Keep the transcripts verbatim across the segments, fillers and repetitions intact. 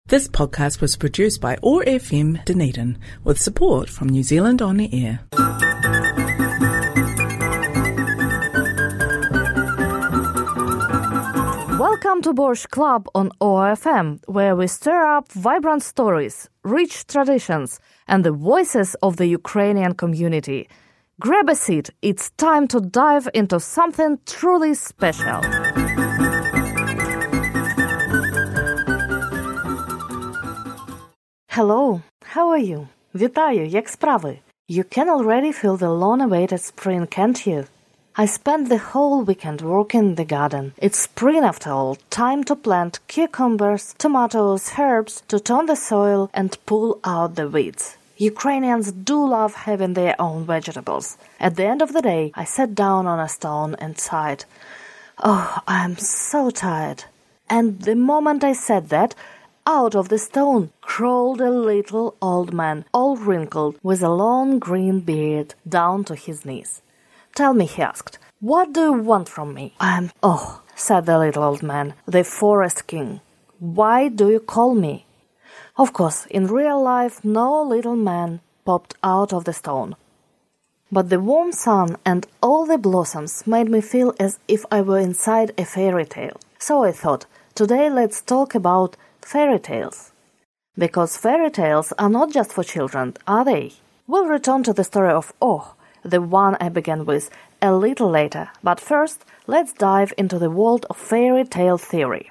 This podcast was produced by O A R F M Dunedin with support from New Zealand On Air. Welcome to Borscht Club on O A R F M, where we stir up vibrant stories, rich traditions, and the voices of the Ukrainian community. Grab a seat, it's time to dive into something truly special. Hello, how are you? Вітаю, як справи? You can already feel the long-awaited spring, can't you? I spent the whole weekend working in the garden. It's spring after all, time to plant cucumbers, tomatoes, herbs, to tone the soil and pull out the weeds. Ukrainians do love having their own vegetables. At the end of the day, I sat down on a stone and sighed. Oh, I'm so tired. And the moment I said that, out of the stone crawled a little old man, all wrinkled, with a long green beard down to his knees. Tell me, he asked, what do you want from me? I'm, oh, said the little old man, the forest king. Why do you call me? Of course, in real life, no little man popped out of the stone. But the warm sun and all the blossoms made me feel as if I were inside a fairy tale. So I thought, today let's talk about fairy tales. Because fairy tales are not just for children, are they? We'll return to the story of Oh, the one I began with, a little later. But first, let's dive into the world of fairy tale theory.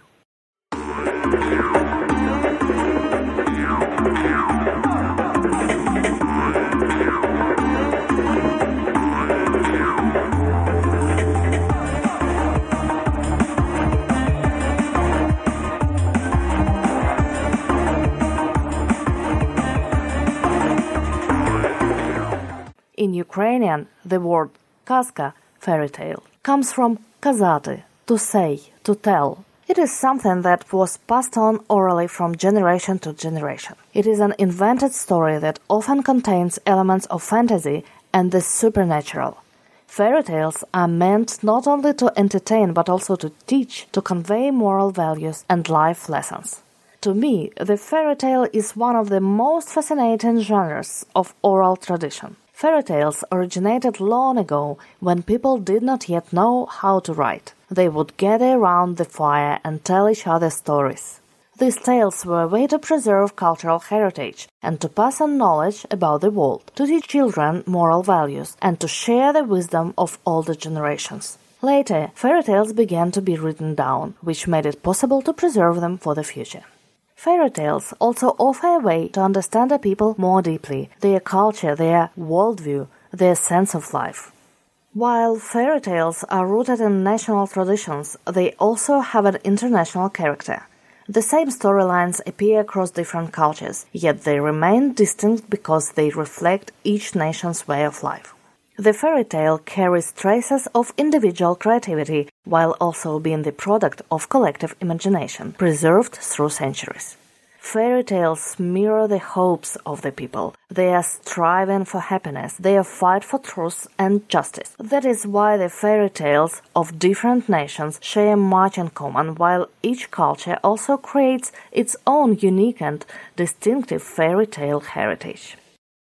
In Ukrainian, the word kaska, fairy tale, comes from kazati, to say, to tell. It is something that was passed on orally from generation to generation. It is an invented story that often contains elements of fantasy and the supernatural. Fairy tales are meant not only to entertain but also to teach, to convey moral values and life lessons. To me, the fairy tale is one of the most fascinating genres of oral tradition. Fairy tales originated long ago when people did not yet know how to write. They would gather around the fire and tell each other stories. These tales were a way to preserve cultural heritage and to pass on knowledge about the world, to teach children moral values and to share the wisdom of older generations. Later, fairy tales began to be written down, which made it possible to preserve them for the future. Fairy tales also offer a way to understand a people more deeply, their culture, their worldview, their sense of life. While fairy tales are rooted in national traditions, they also have an international character. The same storylines appear across different cultures, yet they remain distinct because they reflect each nation's way of life. The fairy tale carries traces of individual creativity while also being the product of collective imagination, preserved through centuries. Fairy tales mirror the hopes of the people. They are striving for happiness. They are fight for truth and justice. That is why the fairy tales of different nations share much in common, while each culture also creates its own unique and distinctive fairy tale heritage.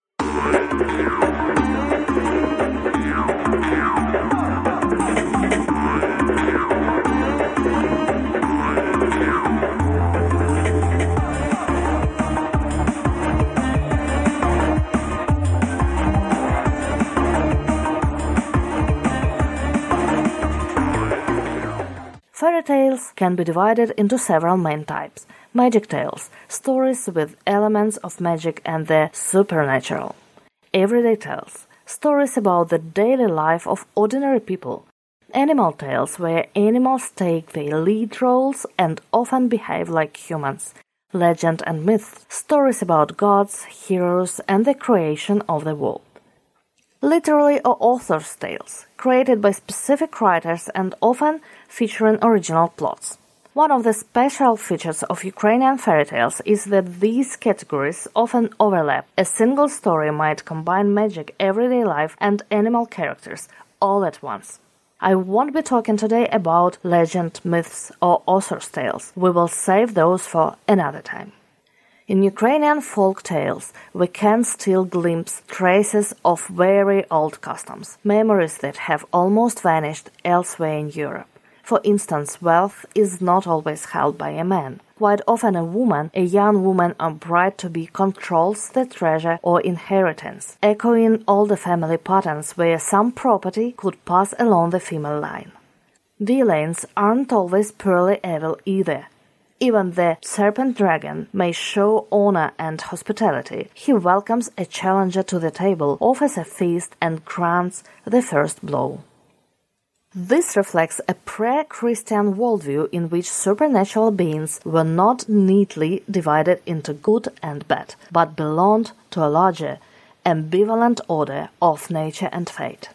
Fairy tales can be divided into several main types. Magic tales, stories with elements of magic and the supernatural. Everyday tales, stories about the daily life of ordinary people. Animal tales, where animals take the lead roles and often behave like humans. Legend and myth, stories about gods, heroes, and the creation of the world. Literary or author's tales, created by specific writers and often featuring original plots. One of the special features of Ukrainian fairy tales is that these categories often overlap. A single story might combine magic, everyday life, and animal characters all at once. I won't be talking today about legend, myths, or author's tales. We will save those for another time. In Ukrainian folk tales, we can still glimpse traces of very old customs, memories that have almost vanished elsewhere in Europe. For instance, wealth is not always held by a man. Quite often a woman, a young woman or bride-to-be, controls the treasure or inheritance, echoing all the family patterns where some property could pass along the female line. Villains aren't always purely evil either. Even the serpent dragon may show honor and hospitality. He welcomes a challenger to the table, offers a feast, and grants the first blow. This reflects a pre-Christian worldview in which supernatural beings were not neatly divided into good and bad, but belonged to a larger, ambivalent order of nature and fate.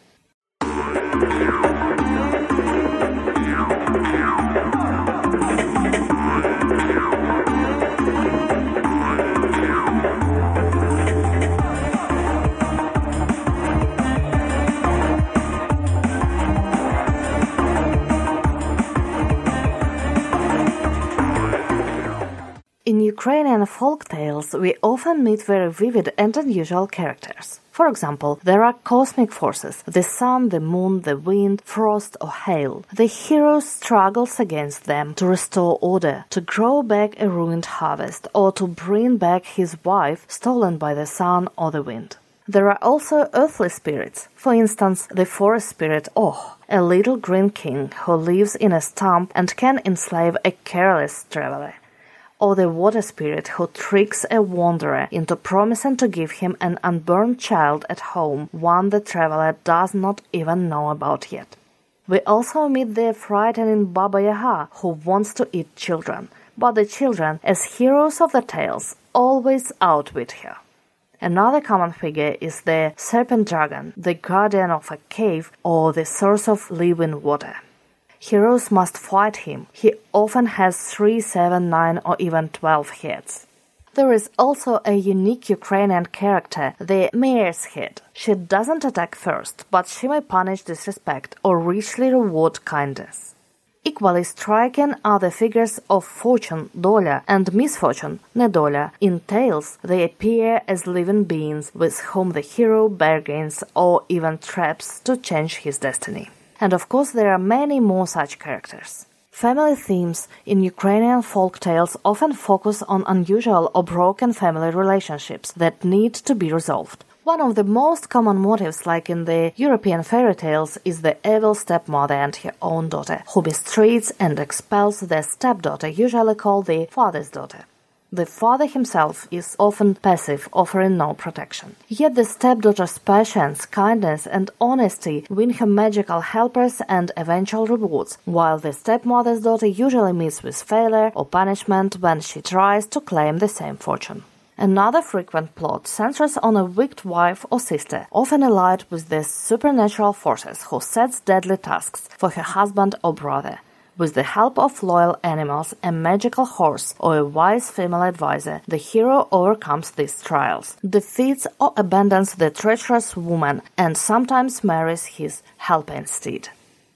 In Ukrainian folk tales, we often meet very vivid and unusual characters. For example, there are cosmic forces, the sun, the moon, the wind, frost or hail. The hero struggles against them to restore order, to grow back a ruined harvest, or to bring back his wife stolen by the sun or the wind. There are also earthly spirits, for instance, the forest spirit Oh, a little green king who lives in a stump and can enslave a careless traveler. Or the water spirit who tricks a wanderer into promising to give him an unborn child at home, one the traveler does not even know about yet. We also meet the frightening Baba Yaga, who wants to eat children, but the children, as heroes of the tales, always outwit her. Another common figure is the serpent dragon, the guardian of a cave or the source of living water. Heroes must fight him. He often has three, seven, nine, or even twelve heads. There is also a unique Ukrainian character, the mare's head. She doesn't attack first, but she may punish disrespect or richly reward kindness. Equally striking are the figures of fortune, Doля, and misfortune, Nedoля. In tales, they appear as living beings with whom the hero bargains or even traps to change his destiny. And of course there are many more such characters. Family themes in Ukrainian folk tales often focus on unusual or broken family relationships that need to be resolved. One of the most common motives, like in the European fairy tales, is the evil stepmother and her own daughter, who mistreats and expels their stepdaughter, usually called the father's daughter. The father himself is often passive, offering no protection. Yet the stepdaughter's patience, kindness, and honesty win her magical helpers and eventual rewards, while the stepmother's daughter usually meets with failure or punishment when she tries to claim the same fortune. Another frequent plot centers on a wicked wife or sister, often allied with the supernatural forces, who sets deadly tasks for her husband or brother. With the help of loyal animals, a magical horse, or a wise female advisor, the hero overcomes these trials, defeats or abandons the treacherous woman, and sometimes marries his helper instead.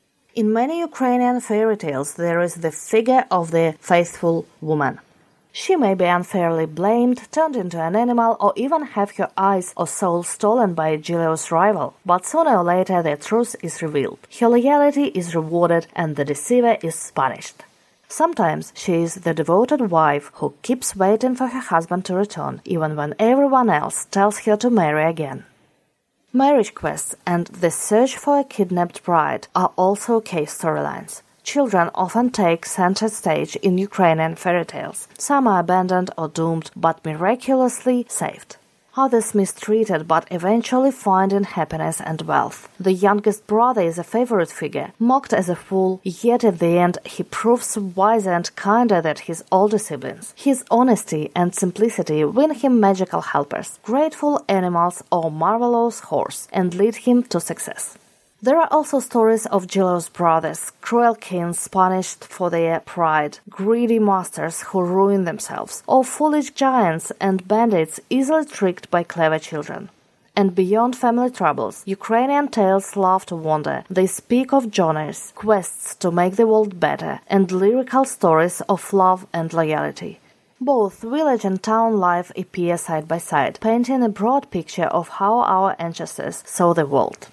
In many Ukrainian fairy tales, there is the figure of the faithful woman. She may be unfairly blamed, turned into an animal, or even have her eyes or soul stolen by a jealous rival. But sooner or later the truth is revealed. Her loyalty is rewarded and the deceiver is punished. Sometimes she is the devoted wife who keeps waiting for her husband to return, even when everyone else tells her to marry again. Marriage quests and the search for a kidnapped bride are also case storylines. Children often take center stage in Ukrainian fairy tales. Some are abandoned or doomed, but miraculously saved. Others mistreated, but eventually finding happiness and wealth. The youngest brother is a favorite figure, mocked as a fool, yet at the end he proves wiser and kinder than his older siblings. His honesty and simplicity win him magical helpers, grateful animals or marvelous horse, and lead him to success. There are also stories of jealous brothers, cruel kings punished for their pride, greedy masters who ruin themselves, or foolish giants and bandits easily tricked by clever children. And beyond family troubles, Ukrainian tales love to wander. They speak of journeys, quests to make the world better, and lyrical stories of love and loyalty. Both village and town life appear side by side, painting a broad picture of how our ancestors saw the world.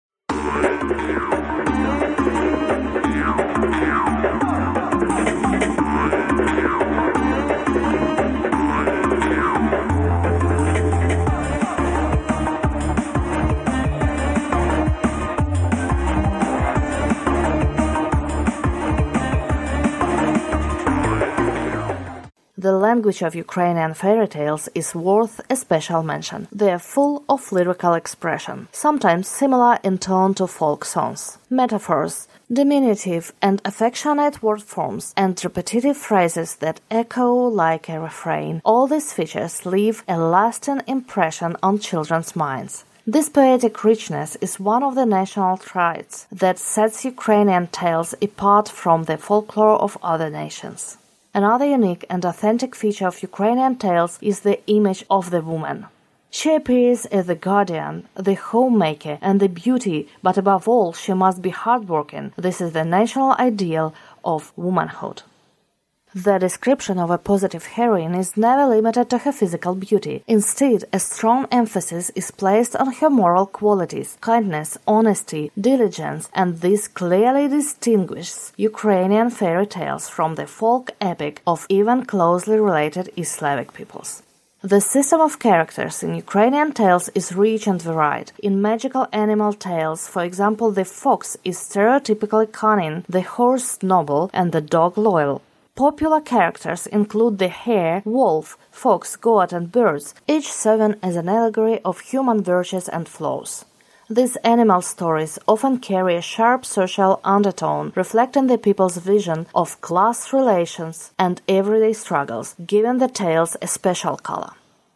The language of Ukrainian fairy tales is worth a special mention. They are full of lyrical expression, sometimes similar in tone to folk songs. Metaphors, diminutive and affectionate word forms, and repetitive phrases that echo like a refrain. All these features leave a lasting impression on children's minds. This poetic richness is one of the national traits that sets Ukrainian tales apart from the folklore of other nations. Another unique and authentic feature of Ukrainian tales is the image of the woman. She appears as the guardian, the homemaker, and the beauty, but above all, she must be hardworking. This is the national ideal of womanhood. The description of a positive heroine is never limited to her physical beauty. Instead, a strong emphasis is placed on her moral qualities, kindness, honesty, diligence, and this clearly distinguishes Ukrainian fairy tales from the folk epic of even closely related East Slavic peoples. The system of characters in Ukrainian tales is rich and varied. In magical animal tales, for example, the fox is stereotypically cunning, the horse noble, and the dog loyal. Popular characters include the hare, wolf, fox, goat, and birds, each serving as an allegory of human virtues and flaws. These animal stories often carry a sharp social undertone, reflecting the people's vision of class relations and everyday struggles, giving the tales a special color.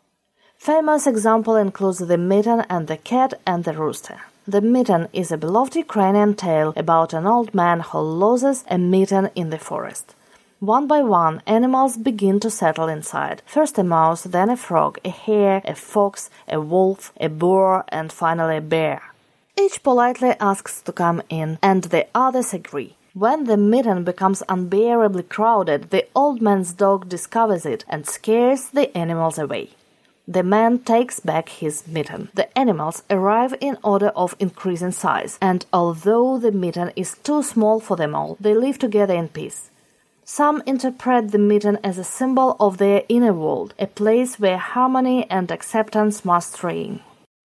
Famous example includes The Mitten and the Cat and the Rooster. The Mitten is a beloved Ukrainian tale about an old man who loses a mitten in the forest. One by one, animals begin to settle inside. First a mouse, then a frog, a hare, a fox, a wolf, a boar, and finally a bear. Each politely asks to come in, and the others agree. When the mitten becomes unbearably crowded, the old man's dog discovers it and scares the animals away. The man takes back his mitten. The animals arrive in order of increasing size, and although the mitten is too small for them all, they live together in peace. Some interpret the mitten as a symbol of their inner world, a place where harmony and acceptance must reign.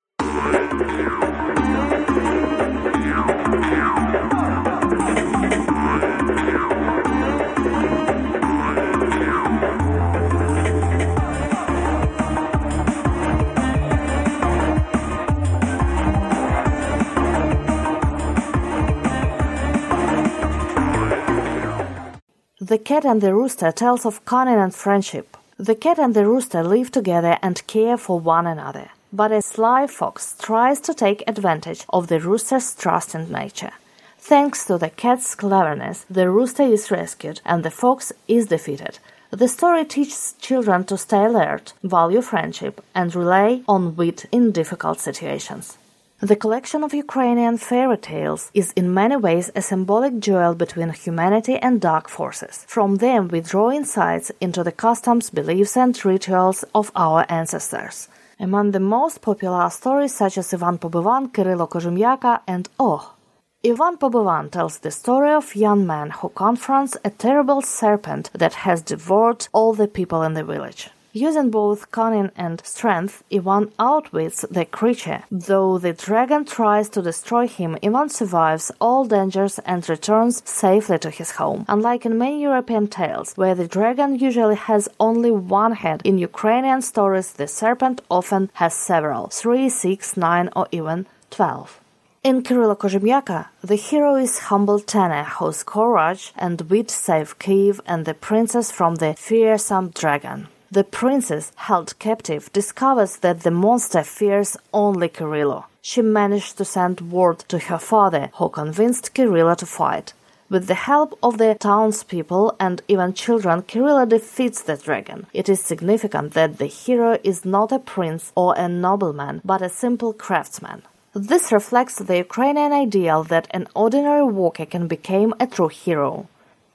The Cat and the Rooster tells of cunning and friendship. The cat and the rooster live together and care for one another. But a sly fox tries to take advantage of the rooster's trust in nature. Thanks to the cat's cleverness, the rooster is rescued and the fox is defeated. The story teaches children to stay alert, value friendship, and rely on wit in difficult situations. The collection of Ukrainian fairy tales is in many ways a symbolic duel between humanity and dark forces. From them we draw insights into the customs, beliefs, and rituals of our ancestors. Among the most popular are stories such as Ivan Pobovan, Kirilo Kojumyaka, and Oh! Ivan Pobovan tells the story of a young man who confronts a terrible serpent that has devoured all the people in the village. Using both cunning and strength, Ivan outwits the creature. Though the dragon tries to destroy him, Ivan survives all dangers and returns safely to his home. Unlike in many European tales, where the dragon usually has only one head, in Ukrainian stories the serpent often has several, three, six, nine, or even twelve. In Kirilo Kojumyaka, the hero is humble Tana, whose courage and wit save Kyiv and the princess from the fearsome dragon. The princess, held captive, discovers that the monster fears only Kirilo. She managed to send word to her father, who convinced Kirilo to fight. With the help of the townspeople and even children, Kirilo defeats the dragon. It is significant that the hero is not a prince or a nobleman, but a simple craftsman. This reflects the Ukrainian ideal that an ordinary worker can become a true hero.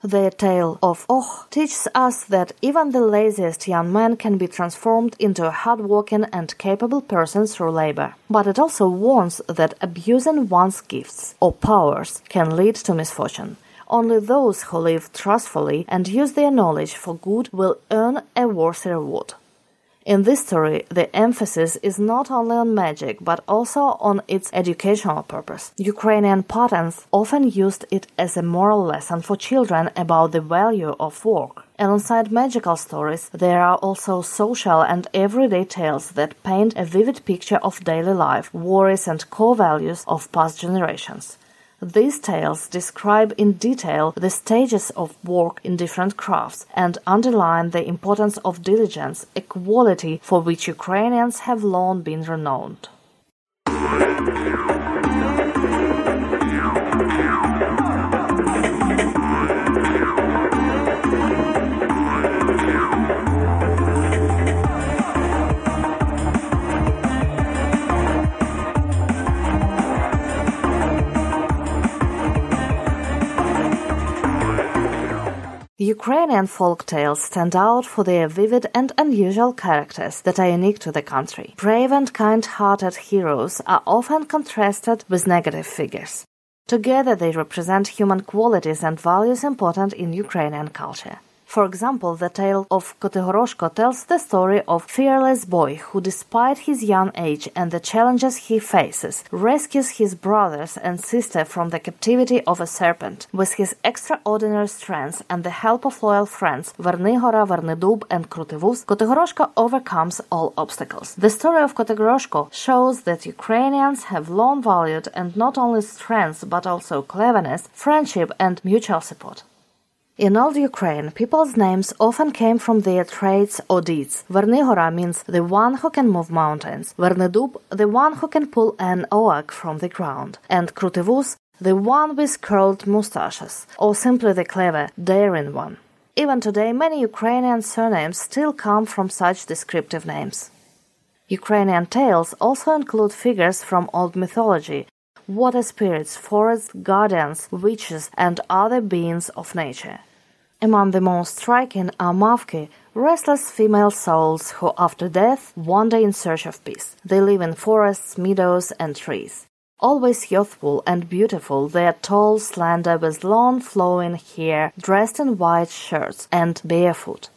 The tale of Och teaches us that even the laziest young man can be transformed into a hard-working and capable person through labor. But it also warns that abusing one's gifts or powers can lead to misfortune. Only those who live trustfully and use their knowledge for good will earn a worthy reward. In this story, the emphasis is not only on magic, but also on its educational purpose. Ukrainian parents often used it as a moral lesson for children about the value of work. Alongside magical stories, there are also social and everyday tales that paint a vivid picture of daily life, worries and core values of past generations. These tales describe in detail the stages of work in different crafts and underline the importance of diligence, a quality for which Ukrainians have long been renowned. Ukrainian folk tales stand out for their vivid and unusual characters that are unique to the country. Brave and kind-hearted heroes are often contrasted with negative figures. Together they represent human qualities and values important in Ukrainian culture. For example, the tale of Kotegoroshko tells the story of a fearless boy who, despite his young age and the challenges he faces, rescues his brothers and sister from the captivity of a serpent. With his extraordinary strength and the help of loyal friends Vernihora, Vernidub and Krutivus, Kotegoroshko overcomes all obstacles. The story of Kotegoroshko shows that Ukrainians have long valued and not only strength but also cleverness, friendship and mutual support. In old Ukraine, people's names often came from their traits or deeds. Vernihora means the one who can move mountains, Vernidub, the one who can pull an oak from the ground, and Krutivus, the one with curled mustaches, or simply the clever, daring one. Even today, many Ukrainian surnames still come from such descriptive names. Ukrainian tales also include figures from old mythology, water spirits, forest guardians, witches, and other beings of nature. Among the most striking are mavki, restless female souls who, after death, wander in search of peace. They live in forests, meadows, and trees. Always youthful and beautiful, they are tall, slender, with long flowing hair, dressed in white shirts, and barefoot.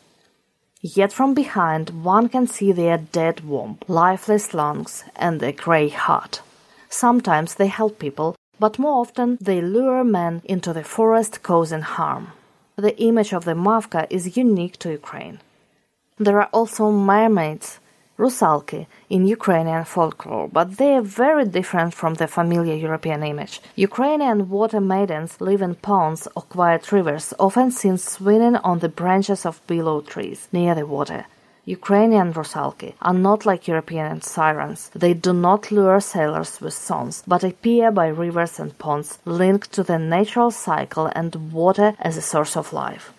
Yet from behind one can see their dead womb, lifeless lungs, and a grey heart. Sometimes they help people, but more often they lure men into the forest causing harm. The image of the mavka is unique to Ukraine. There are also mermaids, rusalki, in Ukrainian folklore, but they are very different from the familiar European image. Ukrainian water maidens live in ponds or quiet rivers, often seen swinging on the branches of willow trees near the water. Ukrainian rusalki are not like European sirens. They do not lure sailors with songs, but appear by rivers and ponds, linked to the natural cycle and water as a source of life.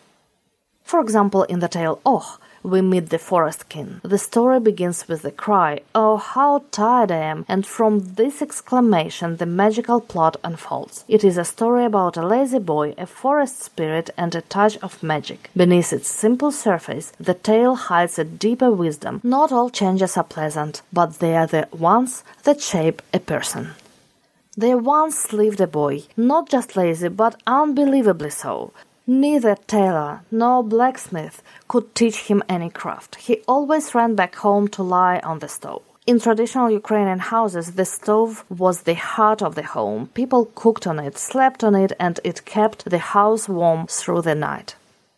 For example, in the tale Och, we meet the forest king. The story begins with the cry, "Oh, how tired I am!" and from this exclamation the magical plot unfolds. It is a story about a lazy boy, a forest spirit, and a touch of magic. Beneath its simple surface, the tale hides a deeper wisdom. Not all changes are pleasant, but they are the ones that shape a person. There once lived a boy, not just lazy, but unbelievably so. Neither tailor nor blacksmith could teach him any craft. He always ran back home to lie on the stove. In traditional Ukrainian houses, the stove was the heart of the home. People cooked on it, slept on it, and it kept the house warm through the night.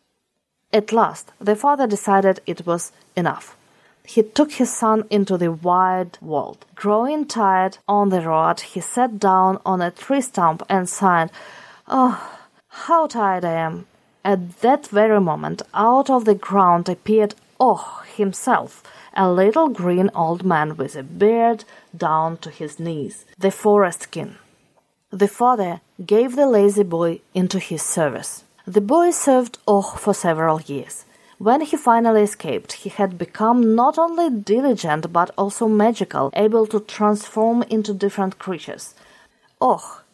At last, the father decided it was enough. He took his son into the wide world. Growing tired on the road, he sat down on a tree stump and sighed, "Oh, how tired I am." At that very moment, out of the ground appeared Och himself, a little green old man with a beard down to his knees, the forest king. The father gave the lazy boy into his service. The boy served Och for several years. When he finally escaped, he had become not only diligent but also magical, able to transform into different creatures. Och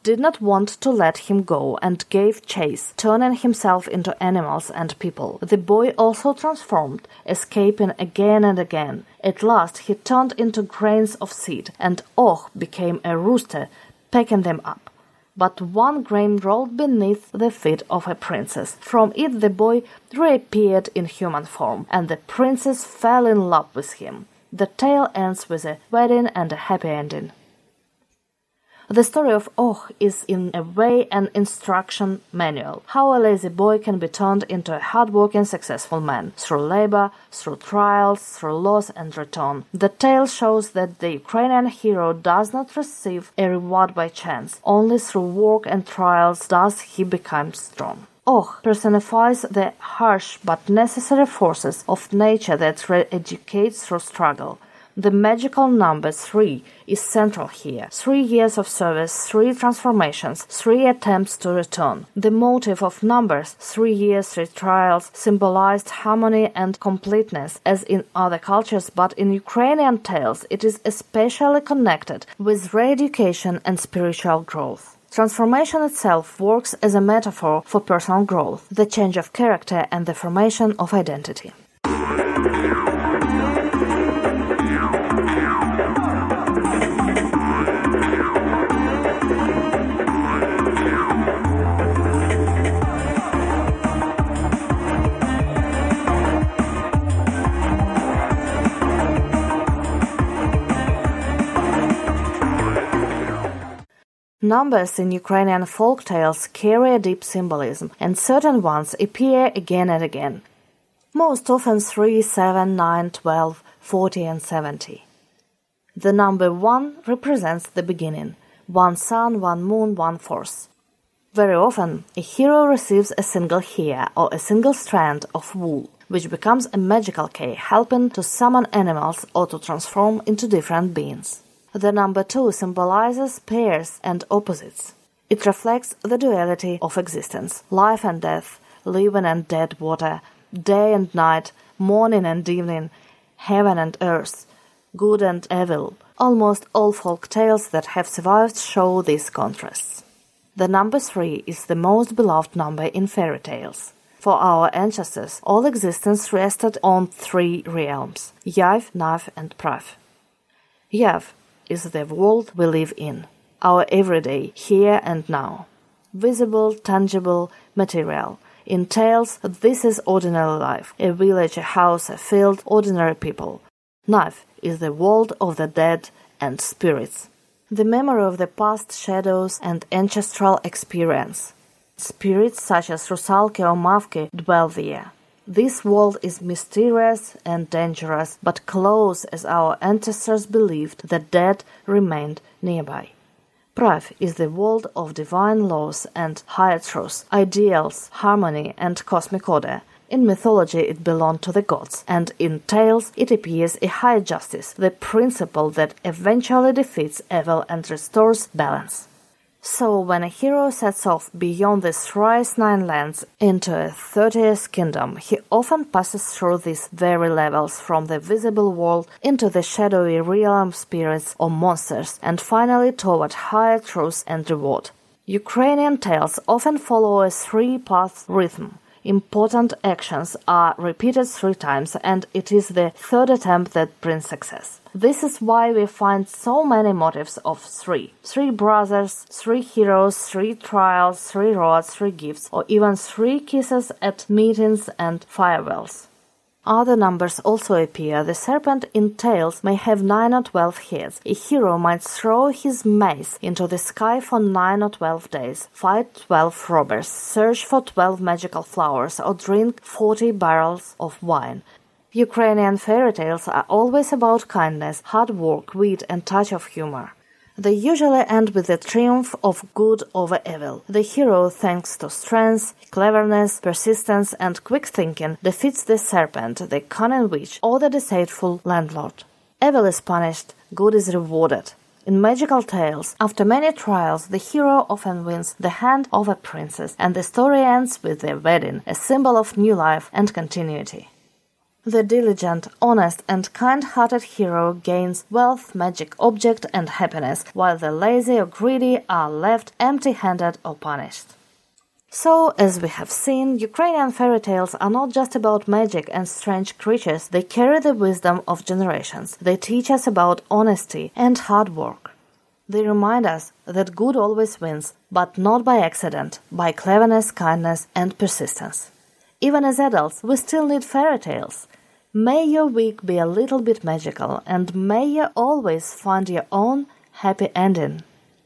did not want to let him go and gave chase, turning himself into animals and people. The boy also transformed, escaping again and again. At last he turned into grains of seed, and Och became a rooster, pecking them up. But one grain rolled beneath the feet of a princess. From it the boy reappeared in human form, and the princess fell in love with him. The tale ends with a wedding and a happy ending. The story of Och is in a way an instruction manual, how a lazy boy can be turned into a hard-working, successful man, through labor, through trials, through loss and return. The tale shows that the Ukrainian hero does not receive a reward by chance. Only through work and trials does he become strong. Och personifies the harsh but necessary forces of nature that re-educates through struggle. The magical number three is central here. Three years of service, three transformations, three attempts to return. The motive of numbers, three years, three trials, symbolized harmony and completeness as in other cultures, but in Ukrainian tales it is especially connected with re-education and spiritual growth. Transformation itself works as a metaphor for personal growth, the change of character and the formation of identity. Numbers in Ukrainian folk tales carry a deep symbolism, and certain ones appear again and again. Most often three, seven, nine, twelve, forty and seventy. The number one represents the beginning, one sun, one moon, one force. Very often, a hero receives a single hair or a single strand of wool, which becomes a magical key helping to summon animals or to transform into different beings. The number two symbolizes pairs and opposites. It reflects the duality of existence, life and death, living and dead water, day and night, morning and evening, heaven and earth, good and evil. Almost all folk tales that have survived show these contrasts. The number three is the most beloved number in fairy tales. For our ancestors, all existence rested on three realms, Yav, Nav and Prav. Yav is the world we live in, our everyday, here and now. Visible, tangible, material. In tales, this is ordinary life, a village, a house, a field, ordinary people. Nav is the world of the dead and spirits. The memory of the past, shadows and ancestral experience. Spirits such as Rusalki or Mavki dwell there. This world is mysterious and dangerous, but close as our ancestors believed the dead remained nearby. Prav is the world of divine laws and higher truths, ideals, harmony and cosmic order. In mythology it belonged to the gods, and in tales it appears a higher justice, the principle that eventually defeats evil and restores balance. So, when a hero sets off beyond the thrice nine lands into a thirtieth kingdom, he often passes through these very levels from the visible world into the shadowy realm of spirits or monsters, and finally toward higher truth and reward. Ukrainian tales often follow a three-path rhythm. Important actions are repeated three times, and it is the third attempt that brings success. This is why we find so many motifs of three. Three brothers, three heroes, three trials, three rods, three gifts, or even three kisses at meetings and farewells. Other numbers also appear. The serpent in tales may have nine or twelve heads. A hero might throw his mace into the sky for nine or twelve days, fight twelve robbers, search for twelve magical flowers, or drink forty barrels of wine. Ukrainian fairy tales are always about kindness, hard work, wit, and touch of humor. They usually end with the triumph of good over evil. The hero, thanks to strength, cleverness, persistence, and quick thinking, defeats the serpent, the cunning witch, or the deceitful landlord. Evil is punished, good is rewarded. In magical tales, after many trials, the hero often wins the hand of a princess, and the story ends with their wedding, a symbol of new life and continuity. The diligent, honest and kind-hearted hero gains wealth, magic object and happiness, while the lazy or greedy are left empty-handed or punished. So, as we have seen, Ukrainian fairy tales are not just about magic and strange creatures, they carry the wisdom of generations. They teach us about honesty and hard work. They remind us that good always wins, but not by accident, by cleverness, kindness and persistence. Even as adults, we still need fairy tales. May your week be a little bit magical, and may you always find your own happy ending.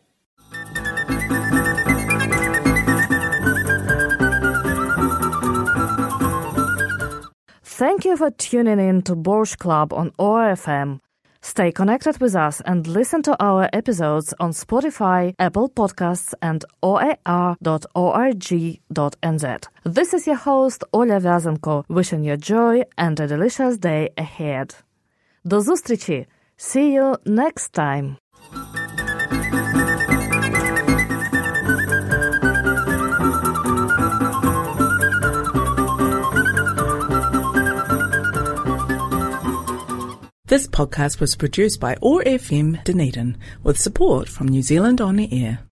Thank you for tuning in to Borscht Club on O R F M. Stay connected with us and listen to our episodes on Spotify, Apple Podcasts and o a r dot org dot n z. This is your host, Oля Vyazenko, wishing you joy and a delicious day ahead. До зустрічі! See you next time! This podcast was produced by O R F M Dunedin with support from New Zealand On the Air.